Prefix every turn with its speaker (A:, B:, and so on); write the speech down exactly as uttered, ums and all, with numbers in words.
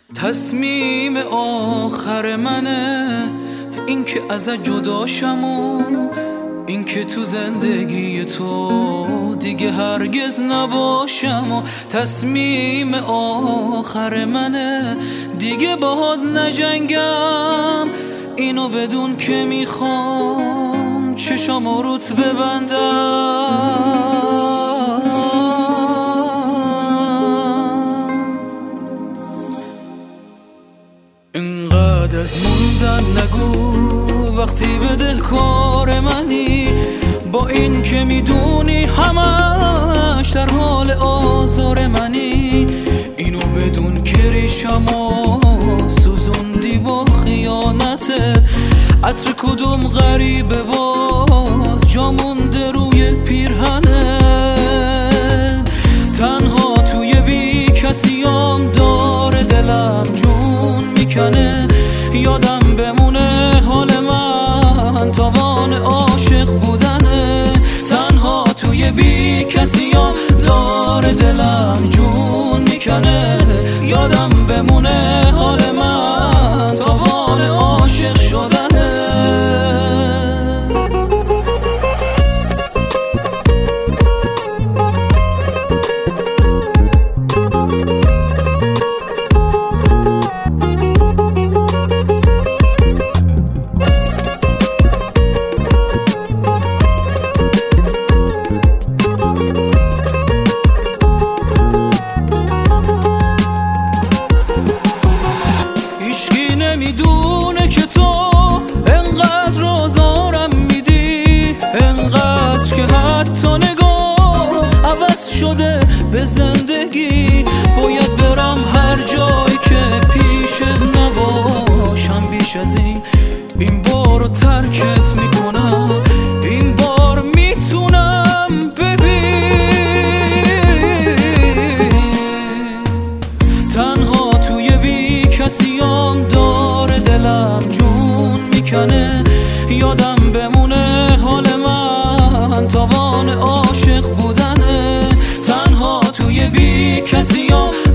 A: تصمیم آخر منه این که ازت جداشم و این که تو زندگی تو دیگه هرگز نباشم و تصمیم آخر منه دیگه باهات نجنگم، اینو بدون که میخوام چشامو روت ببندم. اینقدر از موندن نگو وقتی به دل کار منی، با این که میدونی همش در حال آزار منی، اینو بدون که ریشمو سوزوندی با خیانتت. عطر کدوم غریبه باز جا مونده روی پیرهنه، تنها توی بی کسیام داره دلم جون میکنه. یادم بمونه حال من تاوان عاشق بودنه، تنها توی بی کسیام داره دلم جون میکنه. یادم بمونه حال من تاوان عاشق شدنه. میدونه که تو انقدر آزارم میدی، انقدر که حتی نگاه عوض شده به زندگی. باید برم هر جایی که پیشت نباشم، بیش از این این بار رو ترکت میکنم. این بار میتونم ببین تنها توی بی کسیام داره دلم جون میکنه. یادم بمونه حال من تاوان عاشق بودنه، تنها توی بی کسیام